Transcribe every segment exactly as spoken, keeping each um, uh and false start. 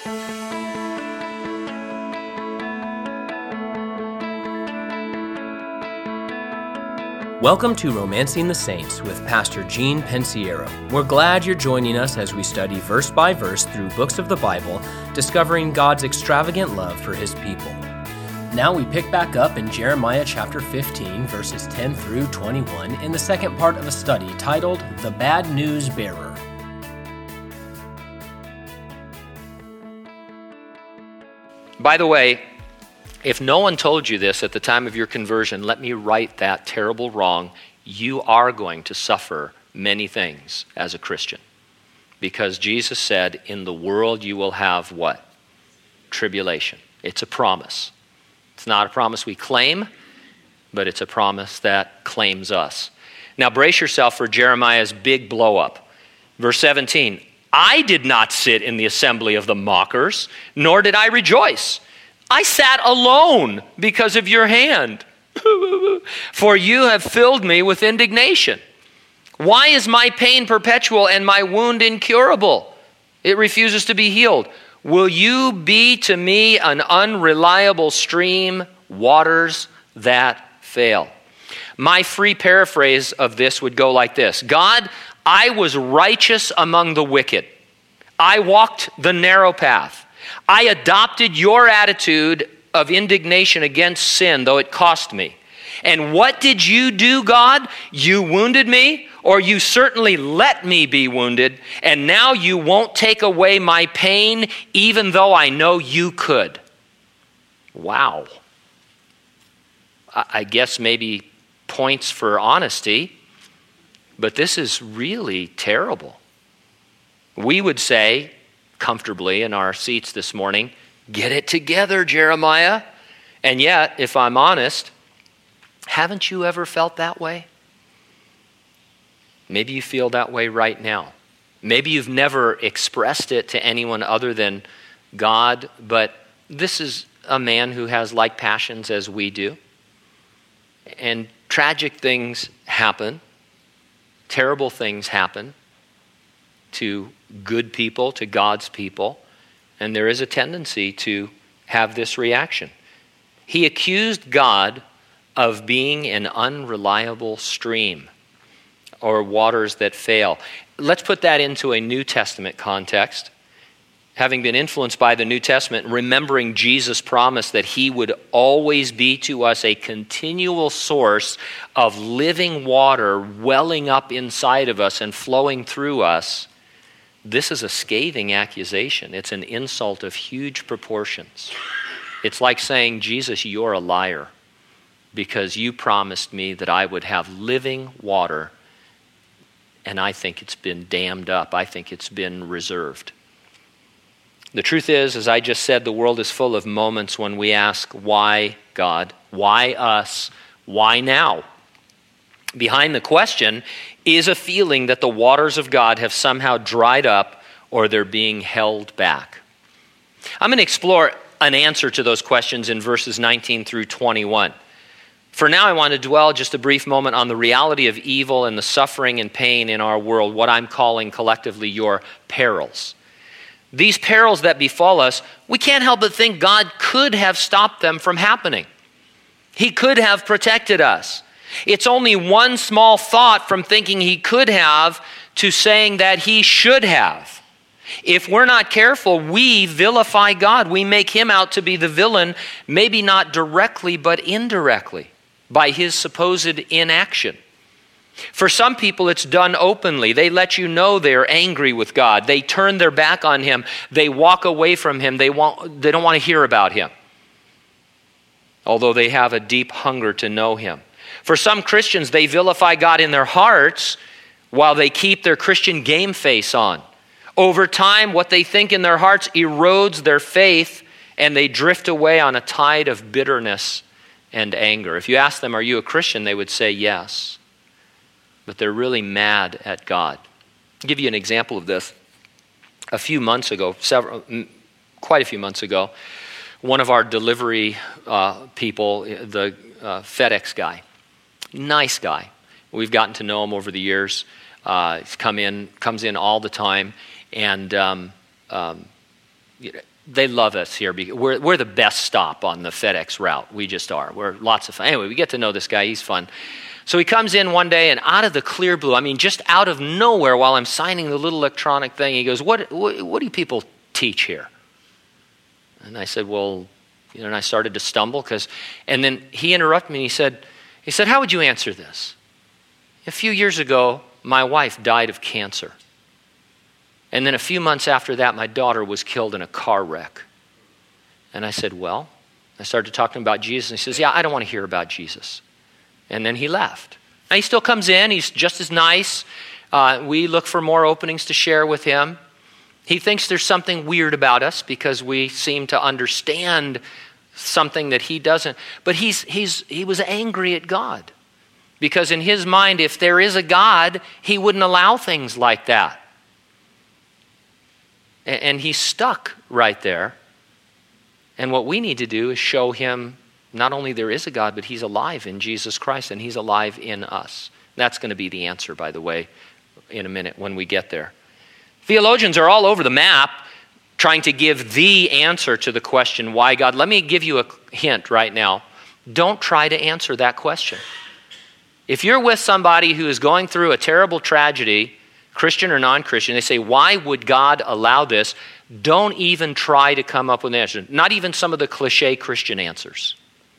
Welcome to Romancing the Saints with Pastor Gene Pensiero. We're glad you're joining us as we study verse by verse through books of the Bible, discovering God's extravagant love for His people. Now we pick back up in Jeremiah chapter fifteen, verses ten through twenty-one, in the second part of a study titled The Bad News Bearer. By the way, if no one told you this at the time of your conversion, let me right that terrible wrong. You are going to suffer many things as a Christian. Because Jesus said, in the world you will have what? Tribulation. It's a promise. It's not a promise we claim, but it's a promise that claims us. Now brace yourself for Jeremiah's big blow up. Verse seventeen, I did not sit in the assembly of the mockers, nor did I rejoice. I sat alone because of your hand, for you have filled me with indignation. Why is my pain perpetual and my wound incurable? It refuses to be healed. Will you be to me an unreliable stream, waters that fail? My free paraphrase of this would go like this. God, I was righteous among the wicked. I walked the narrow path. I adopted your attitude of indignation against sin, though it cost me. And what did you do, God? You wounded me, or you certainly let me be wounded, and now you won't take away my pain, even though I know you could. Wow. I guess maybe points for honesty, but this is really terrible. We would say, comfortably in our seats this morning, get it together, Jeremiah. And yet, if I'm honest, haven't you ever felt that way? Maybe you feel that way right now. Maybe you've never expressed it to anyone other than God, but this is a man who has like passions as we do. And tragic things happen. Terrible things happen to good people, to God's people, and there is a tendency to have this reaction. He accused God of being an unreliable stream or waters that fail. Let's put that into a New Testament context. Having been influenced by the New Testament, remembering Jesus' promise that he would always be to us a continual source of living water welling up inside of us and flowing through us, this is a scathing accusation. It's an insult of huge proportions. It's like saying, Jesus, you're a liar because you promised me that I would have living water, and I think it's been dammed up. I think it's been reserved. The truth is, as I just said, the world is full of moments when we ask, why God? Why us? Why now? Behind the question is a feeling that the waters of God have somehow dried up or they're being held back. I'm going to explore an answer to those questions in verses nineteen through twenty-one. For now, I want to dwell just a brief moment on the reality of evil and the suffering and pain in our world, what I'm calling collectively your perils. These perils that befall us, we can't help but think God could have stopped them from happening. He could have protected us. It's only one small thought from thinking he could have to saying that he should have. If we're not careful, we vilify God. We make him out to be the villain, maybe not directly, but indirectly, by his supposed inaction. For some people, it's done openly. They let you know they're angry with God. They turn their back on him. They walk away from him. They want, they don't want to hear about him, although they have a deep hunger to know him. For some Christians, they vilify God in their hearts while they keep their Christian game face on. Over time, what they think in their hearts erodes their faith, and they drift away on a tide of bitterness and anger. If you ask them, are you a Christian? They would say yes. But they're really mad at God. I'll give you an example of this. A few months ago, several, quite a few months ago, one of our delivery uh, people, the uh, FedEx guy, nice guy. We've gotten to know him over the years. Uh, he's come in, comes in all the time, and um, um, they love us here. We're, we're the best stop on the FedEx route. We just are. We're lots of fun. Anyway, we get to know this guy. He's fun. So he comes in one day, and out of the clear blue, I mean, just out of nowhere while I'm signing the little electronic thing, he goes, what, what, what do people teach here? And I said, well, you know, and I started to stumble because, and then he interrupted me and he said, he said, how would you answer this? A few years ago, my wife died of cancer. And then a few months after that, my daughter was killed in a car wreck. And I said, well, I started talking about Jesus. And he says, yeah, I don't want to hear about Jesus. And then he left. Now, he still comes in. He's just as nice. Uh, we look for more openings to share with him. He thinks there's something weird about us because we seem to understand something that he doesn't. But he's he's he was angry at God because in his mind, if there is a God, he wouldn't allow things like that. And, and he's stuck right there. And what we need to do is show him not only there is a God, but he's alive in Jesus Christ and he's alive in us. That's going to be the answer, by the way, in a minute when we get there. Theologians are all over the map trying to give the answer to the question, why God? Let me give you a hint right now. Don't try to answer that question. If you're with somebody who is going through a terrible tragedy, Christian or non-Christian, they say, why would God allow this? Don't even try to come up with an answer. Not even some of the cliche Christian answers.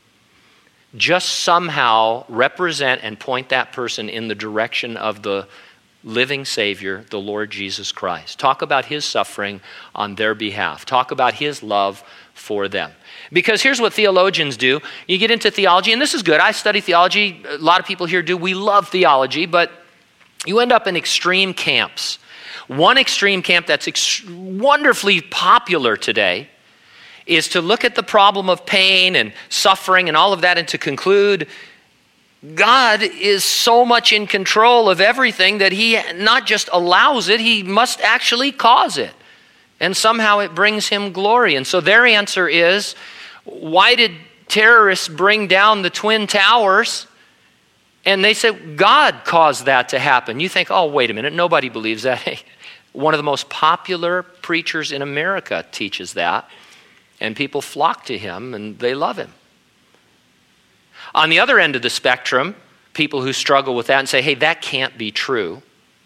Just somehow represent and point that person in the direction of the living Savior, the Lord Jesus Christ. Talk about his suffering on their behalf. Talk about his love for them. Because here's what theologians do. You get into theology, and this is good. I study theology. A lot of people here do. We love theology, but you end up in extreme camps. One extreme camp that's ex- wonderfully popular today is to look at the problem of pain and suffering and all of that and to conclude God is so much in control of everything that he not just allows it, he must actually cause it. And somehow it brings him glory. And so their answer is, why did terrorists bring down the Twin Towers? And they say, God caused that to happen. You think, oh, wait a minute, nobody believes that. Hey, one of the most popular preachers in America teaches that. And people flock to him and they love him. On the other end of the spectrum, people who struggle with that and say, hey, that can't be true,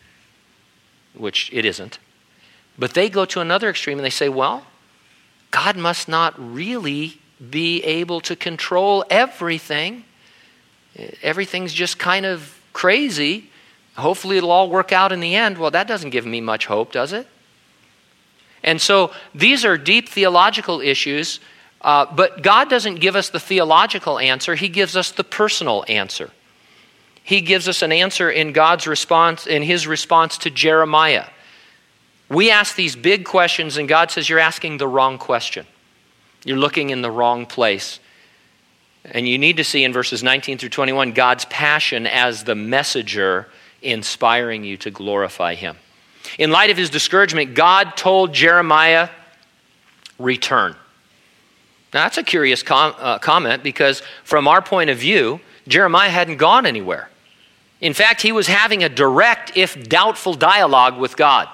which it isn't. But they go to another extreme and they say, well, God must not really be able to control everything. Everything's just kind of crazy. Hopefully it'll all work out in the end. Well, that doesn't give me much hope, does it? And so these are deep theological issues, uh, but God doesn't give us the theological answer. He gives us the personal answer. He gives us an answer in God's response, in his response to Jeremiah. We ask these big questions and God says, you're asking the wrong question. You're looking in the wrong place. And you need to see in verses nineteen through twenty-one, God's passion as the messenger inspiring you to glorify him. In light of his discouragement, God told Jeremiah, return. Now that's a curious com- uh, comment because from our point of view, Jeremiah hadn't gone anywhere. In fact, he was having a direct, if doubtful, dialogue with God.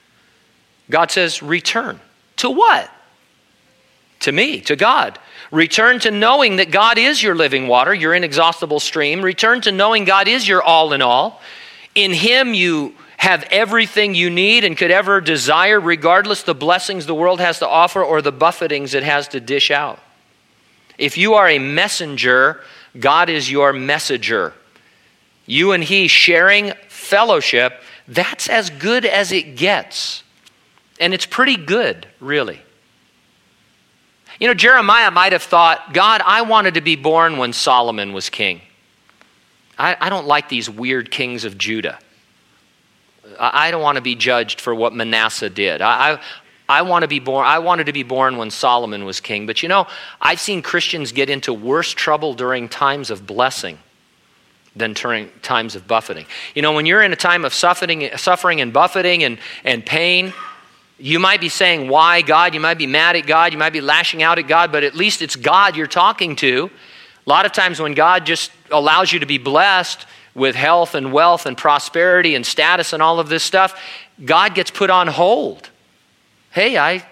God says, return. To what? To me, to God. Return to knowing that God is your living water, your inexhaustible stream. Return to knowing God is your all in all. In him you have everything you need and could ever desire, regardless the blessings the world has to offer or the buffetings it has to dish out. If you are a messenger, God is your messenger. You and he sharing fellowship, that's as good as it gets. And it's pretty good, really. You know, Jeremiah might have thought, God, I wanted to be born when Solomon was king. I, I don't like these weird kings of Judah. I, I don't want to be judged for what Manasseh did. I, I, I want to be born. I wanted to be born when Solomon was king. But you know, I've seen Christians get into worse trouble during times of blessing than during times of buffeting. You know, when you're in a time of suffering, suffering and buffeting and, and pain, you might be saying, why God? You might be mad at God. You might be lashing out at God, but at least it's God you're talking to. A lot of times when God just allows you to be blessed with health and wealth and prosperity and status and all of this stuff, God gets put on hold. Hey, I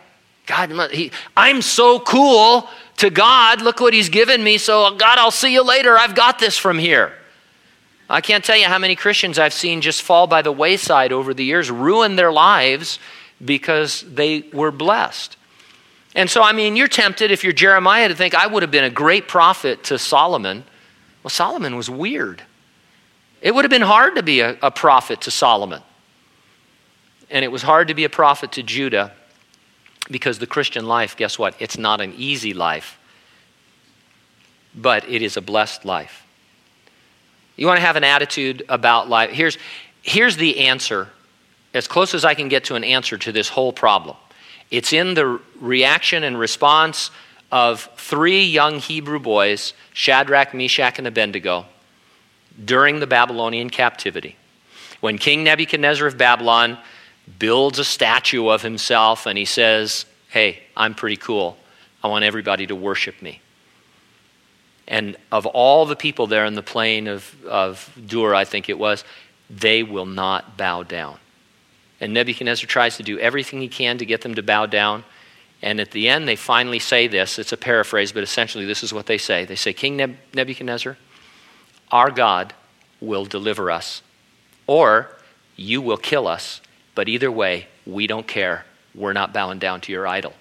God, he, I'm so cool to God. Look what he's given me. So God, I'll see you later. I've got this from here. I can't tell you how many Christians I've seen just fall by the wayside over the years, ruin their lives because they were blessed. And so, I mean, you're tempted, if you're Jeremiah, to think, I would have been a great prophet to Solomon. Well, Solomon was weird. It would have been hard to be a, a prophet to Solomon. And it was hard to be a prophet to Judah, because the Christian life, guess what? It's not an easy life, but it is a blessed life. You want to have an attitude about life. Here's, here's the answer, as close as I can get to an answer to this whole problem. It's in the reaction and response of three young Hebrew boys, Shadrach, Meshach, and Abednego, during the Babylonian captivity. When King Nebuchadnezzar of Babylon builds a statue of himself and he says, hey, I'm pretty cool. I want everybody to worship me. And of all the people there in the plain of, of Dur, I think it was, they will not bow down. And Nebuchadnezzar tries to do everything he can to get them to bow down. And at the end, they finally say this. It's a paraphrase, but essentially this is what they say. They say, King Neb- Nebuchadnezzar, our God will deliver us, or you will kill us. But either way, we don't care. We're not bowing down to your idol.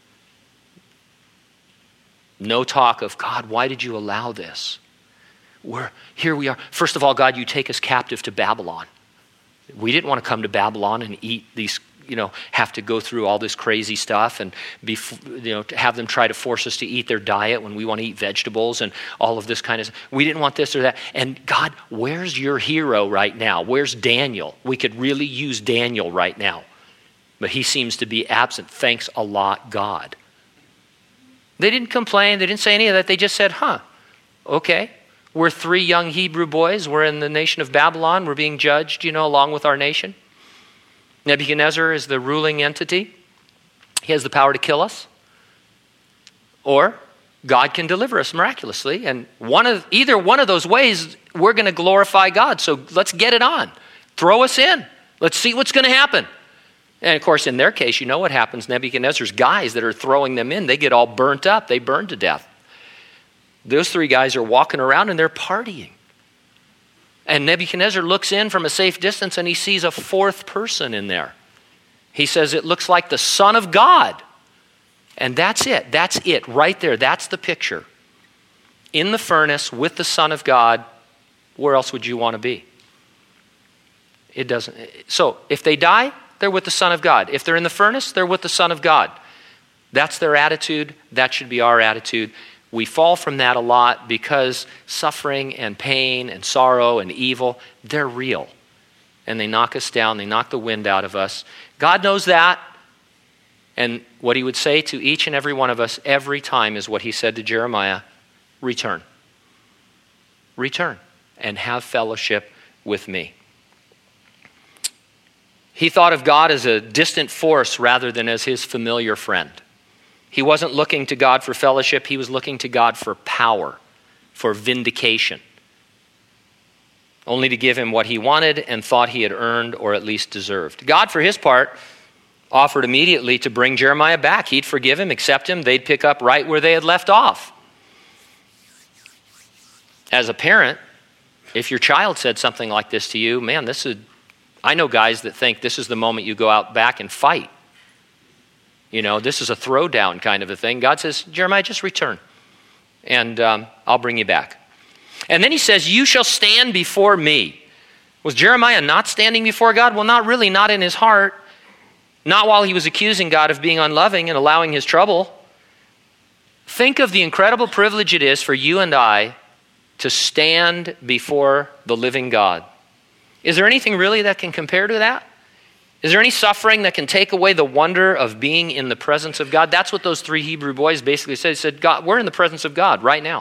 No talk of, God, why did you allow this? We're, here we are. First of all, God, you take us captive to Babylon. We didn't want to come to Babylon and eat these, you know, have to go through all this crazy stuff and be, you know, have them try to force us to eat their diet when we want to eat vegetables and all of this kind of stuff. We didn't want this or that. And God, where's your hero right now? Where's Daniel? We could really use Daniel right now. But he seems to be absent. Thanks a lot, God. They didn't complain. They didn't say any of that. They just said, huh, okay. We're three young Hebrew boys. We're in the nation of Babylon. We're being judged, you know, along with our nation. Nebuchadnezzar is the ruling entity. He has the power to kill us. Or God can deliver us miraculously. And one of either one of those ways, we're going to glorify God. So let's get it on. Throw us in. Let's see what's going to happen. And of course, in their case, you know what happens. Nebuchadnezzar's guys that are throwing them in, they get all burnt up. They burn to death. Those three guys are walking around and they're partying. And Nebuchadnezzar looks in from a safe distance and he sees a fourth person in there. He says, it looks like the Son of God. And that's it. That's it right there. That's the picture. In the furnace with the Son of God, where else would you want to be? It doesn't. So if they die, they're with the Son of God. If they're in the furnace, they're with the Son of God. That's their attitude. That should be our attitude. We fall from that a lot because suffering and pain and sorrow and evil, they're real. And they knock us down. They knock the wind out of us. God knows that. And what he would say to each and every one of us every time is what he said to Jeremiah, return. Return and have fellowship with me. He thought of God as a distant force rather than as his familiar friend. He wasn't looking to God for fellowship. He was looking to God for power, for vindication, only to give him what he wanted and thought he had earned or at least deserved. God, for his part, offered immediately to bring Jeremiah back. He'd forgive him, accept him. They'd pick up right where they had left off. As a parent, if your child said something like this to you, man, this is, I know guys that think this is the moment you go out back and fight. You know, this is a throwdown kind of a thing. God says, Jeremiah, just return, and um, I'll bring you back. And then he says, you shall stand before me. Was Jeremiah not standing before God? Well, not really, not in his heart. Not while he was accusing God of being unloving and allowing his trouble. Think of the incredible privilege it is for you and I to stand before the living God. Is there anything really that can compare to that? Is there any suffering that can take away the wonder of being in the presence of God? That's what those three Hebrew boys basically said. They said, God, we're in the presence of God right now.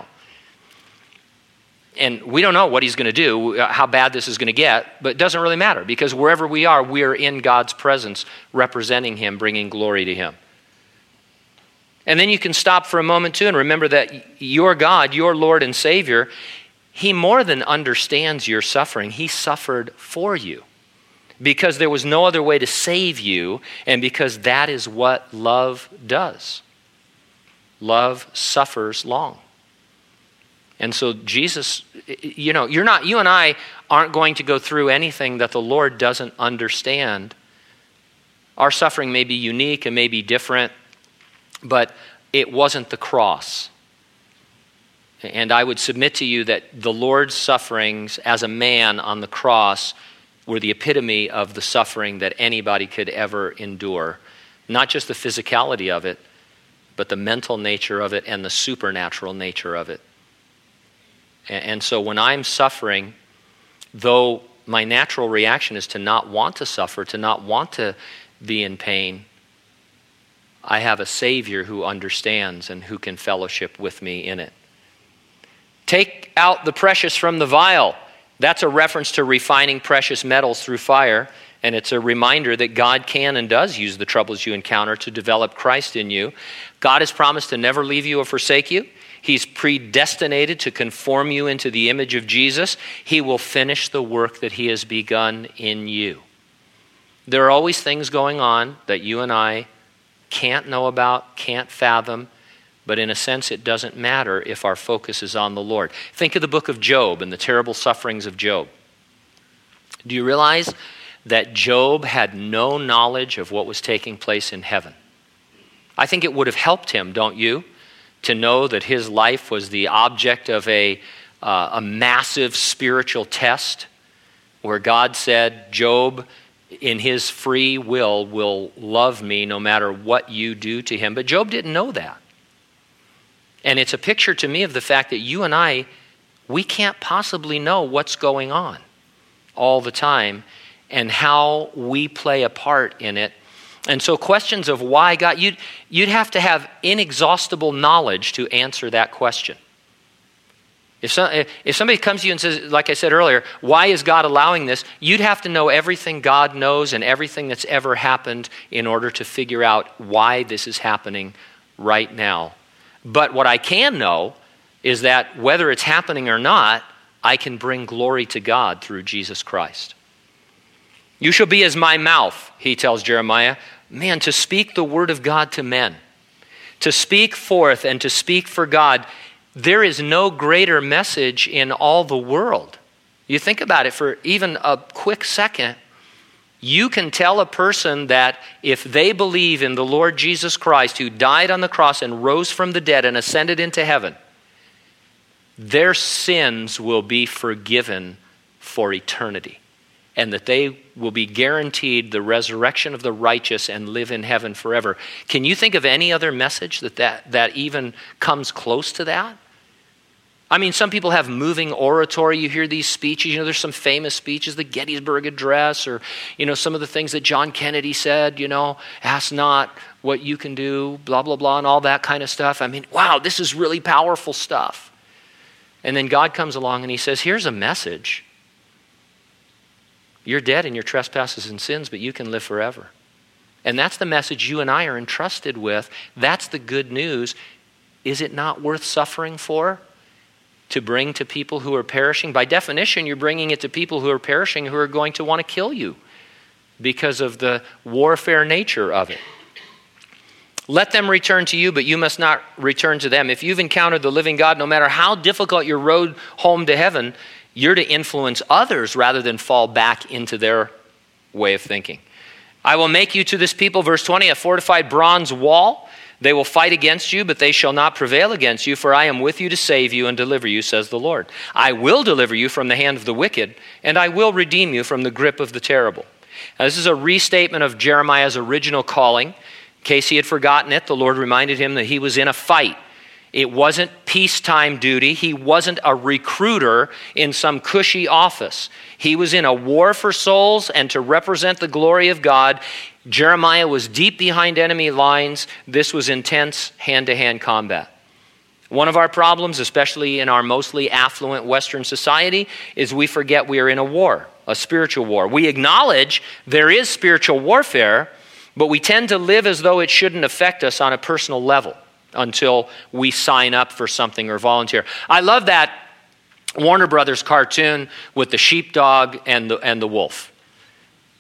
And we don't know what he's going to do, how bad this is going to get, but it doesn't really matter because wherever we are, we are in God's presence, representing him, bringing glory to him. And then you can stop for a moment too and remember that your God, your Lord and Savior, he more than understands your suffering. He suffered for you. because there was no other way to save you, and because that is what love does. Love suffers long. And so Jesus, you know, you're not, you and I aren't going to go through anything that the Lord doesn't understand. Our suffering may be unique and may be different, but it wasn't the cross. And I would submit to you that the Lord's sufferings as a man on the cross were the epitome of the suffering that anybody could ever endure. Not just the physicality of it, but the mental nature of it and the supernatural nature of it. And so when I'm suffering, though my natural reaction is to not want to suffer, to not want to be in pain, I have a Savior who understands and who can fellowship with me in it. Take out the precious from the vile. That's a reference to refining precious metals through fire, and it's a reminder that God can and does use the troubles you encounter to develop Christ in you. God has promised to never leave you or forsake you. He's predestinated to conform you into the image of Jesus. He will finish the work that he has begun in you. There are always things going on that you and I can't know about, can't fathom, but in a sense it doesn't matter if our focus is on the Lord. Think of the book of Job and the terrible sufferings of Job. Do you realize that Job had no knowledge of what was taking place in heaven? I think it would have helped him, don't you, to know that his life was the object of a, uh, a massive spiritual test where God said, Job, in his free will, will love me no matter what you do to him. But Job didn't know that. And it's a picture to me of the fact that you and I, we can't possibly know what's going on all the time and how we play a part in it. And so questions of why God, you'd, you'd have to have inexhaustible knowledge to answer that question. If, some, if somebody comes to you and says, like I said earlier, why is God allowing this? You'd have to know everything God knows and everything that's ever happened in order to figure out why this is happening right now. But what I can know is that whether it's happening or not, I can bring glory to God through Jesus Christ. You shall be as my mouth, he tells Jeremiah. Man, to speak the word of God to men, to speak forth and to speak for God, there is no greater message in all the world. You think about it for even a quick second. You can tell a person that if they believe in the Lord Jesus Christ, who died on the cross and rose from the dead and ascended into heaven, their sins will be forgiven for eternity, and that they will be guaranteed the resurrection of the righteous and live in heaven forever. Can you think of any other message that, that, that even comes close to that? I mean, some people have moving oratory. You hear these speeches. You know, there's some famous speeches, the Gettysburg Address, or, you know, some of the things that John Kennedy said, you know, ask not what you can do, blah, blah, blah, and all that kind of stuff. I mean, wow, this is really powerful stuff. And then God comes along and he says, here's a message. You're dead in your trespasses and sins, but you can live forever. And that's the message you and I are entrusted with. That's the good news. Is it not worth suffering for? To bring to people who are perishing? By definition, you're bringing it to people who are perishing, who are going to want to kill you because of the warfare nature of it. Let them return to you, but you must not return to them. If you've encountered the living God, no matter how difficult your road home to heaven, you're to influence others rather than fall back into their way of thinking. I will make you to this people, verse twenty, a fortified bronze wall. They will fight against you, but they shall not prevail against you, for I am with you to save you and deliver you, says the Lord. I will deliver you from the hand of the wicked, and I will redeem you from the grip of the terrible. Now, this is a restatement of Jeremiah's original calling. In case he had forgotten it, the Lord reminded him that he was in a fight. It wasn't peacetime duty. He wasn't a recruiter in some cushy office. He was in a war for souls and to represent the glory of God. Jeremiah was deep behind enemy lines. This was intense hand-to-hand combat. One of our problems, especially in our mostly affluent Western society, is we forget we are in a war, a spiritual war. We acknowledge there is spiritual warfare, but we tend to live as though it shouldn't affect us on a personal level until we sign up for something or volunteer. I love that Warner Brothers cartoon with the sheepdog and the, and the wolf.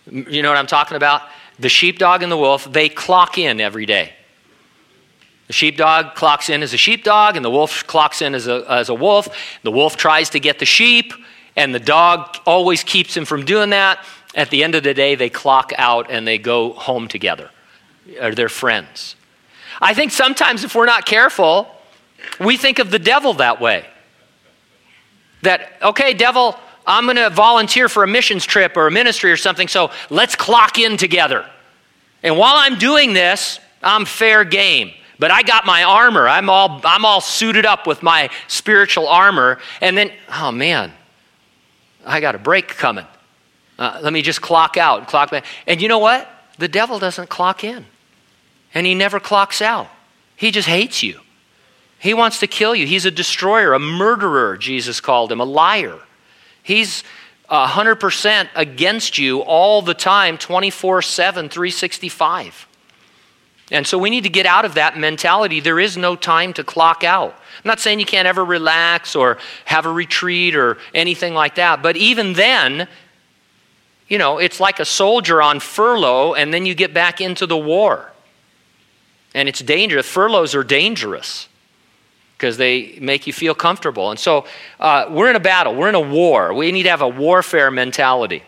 You know what I'm talking about? The sheepdog and the wolf, they clock in every day. The sheepdog clocks in as a sheepdog, and the wolf clocks in as a, as a wolf. The wolf tries to get the sheep, and the dog always keeps him from doing that. At the end of the day, they clock out and they go home together. Or they're friends. I think sometimes if we're not careful, we think of the devil that way. That, okay, devil, I'm going to volunteer for a missions trip or a ministry or something, so let's clock in together. And while I'm doing this, I'm fair game. But I got my armor. I'm all I'm all suited up with my spiritual armor. And then, oh man, I got a break coming. Uh, let me just clock out and clock back. And you know what? The devil doesn't clock in. And he never clocks out. He just hates you. He wants to kill you. He's a destroyer, a murderer, Jesus called him, a liar. He's one hundred percent against you all the time, twenty-four seven, three sixty-five. And so we need to get out of that mentality. There is no time to clock out. I'm not saying you can't ever relax or have a retreat or anything like that. But even then, you know, it's like a soldier on furlough and then you get back into the war. And it's dangerous. Furloughs are dangerous because they make you feel comfortable. And so uh, we're in a battle. We're in a war. We need to have a warfare mentality.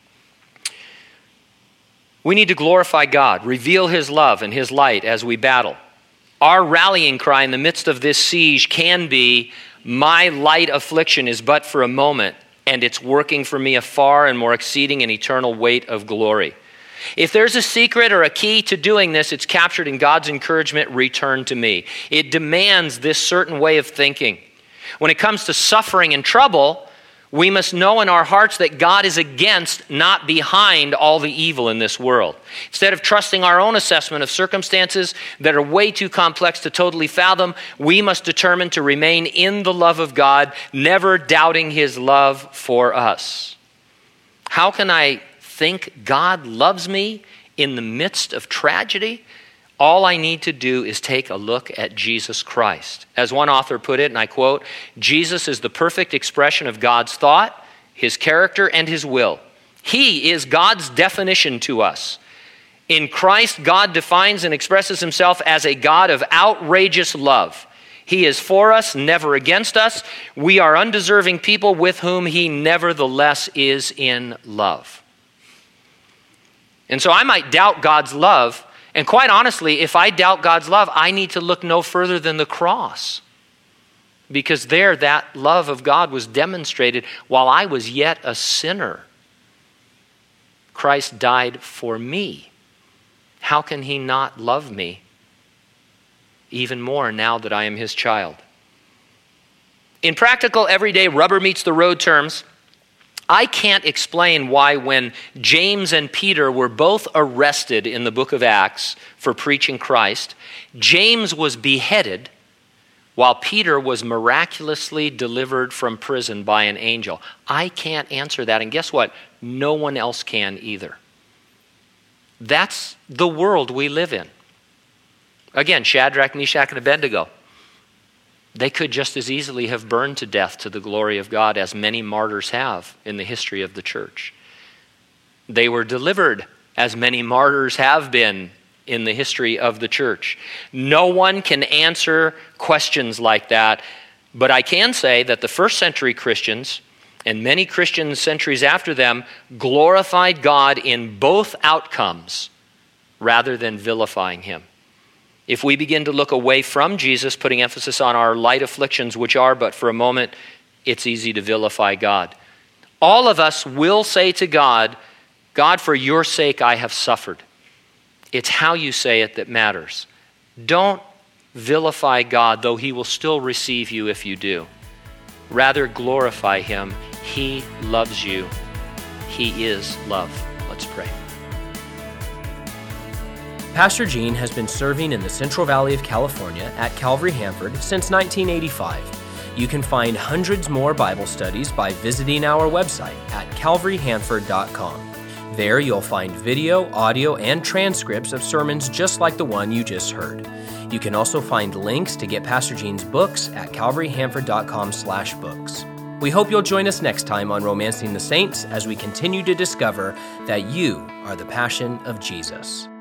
We need to glorify God, reveal his love and his light as we battle. Our rallying cry in the midst of this siege can be, my light affliction is but for a moment, and it's working for me a far and more exceeding and eternal weight of glory. If there's a secret or a key to doing this, it's captured in God's encouragement, return to me. It demands this certain way of thinking. When it comes to suffering and trouble, we must know in our hearts that God is against, not behind, all the evil in this world. Instead of trusting our own assessment of circumstances that are way too complex to totally fathom, we must determine to remain in the love of God, never doubting his love for us. How can I think God loves me in the midst of tragedy? All I need to do is take a look at Jesus Christ. As one author put it, and I quote, Jesus is the perfect expression of God's thought, his character, and his will. He is God's definition to us. In Christ, God defines and expresses himself as a God of outrageous love. He is for us, never against us. We are undeserving people with whom he nevertheless is in love. And so I might doubt God's love. And quite honestly, if I doubt God's love, I need to look no further than the cross. Because there, that love of God was demonstrated while I was yet a sinner. Christ died for me. How can he not love me even more now that I am his child? In practical, everyday rubber meets the road terms, I can't explain why when James and Peter were both arrested in the book of Acts for preaching Christ, James was beheaded while Peter was miraculously delivered from prison by an angel. I can't answer that. And guess what? No one else can either. That's the world we live in. Again, Shadrach, Meshach, and Abednego. They could just as easily have burned to death to the glory of God as many martyrs have in the history of the church. They were delivered as many martyrs have been in the history of the church. No one can answer questions like that, but I can say that the first century Christians and many Christian centuries after them glorified God in both outcomes rather than vilifying him. If we begin to look away from Jesus, putting emphasis on our light afflictions, which are but for a moment, it's easy to vilify God. All of us will say to God, God, for your sake I have suffered. It's how you say it that matters. Don't vilify God, though he will still receive you if you do. Rather glorify him. He loves you. He is love. Let's pray. Pastor Gene has been serving in the Central Valley of California at Calvary Hanford since nineteen eighty-five. You can find hundreds more Bible studies by visiting our website at calvary hanford dot com. There you'll find video, audio, and transcripts of sermons just like the one you just heard. You can also find links to get Pastor Gene's books at calvary hanford dot com slash books. We hope you'll join us next time on Romancing the Saints as we continue to discover that you are the passion of Jesus.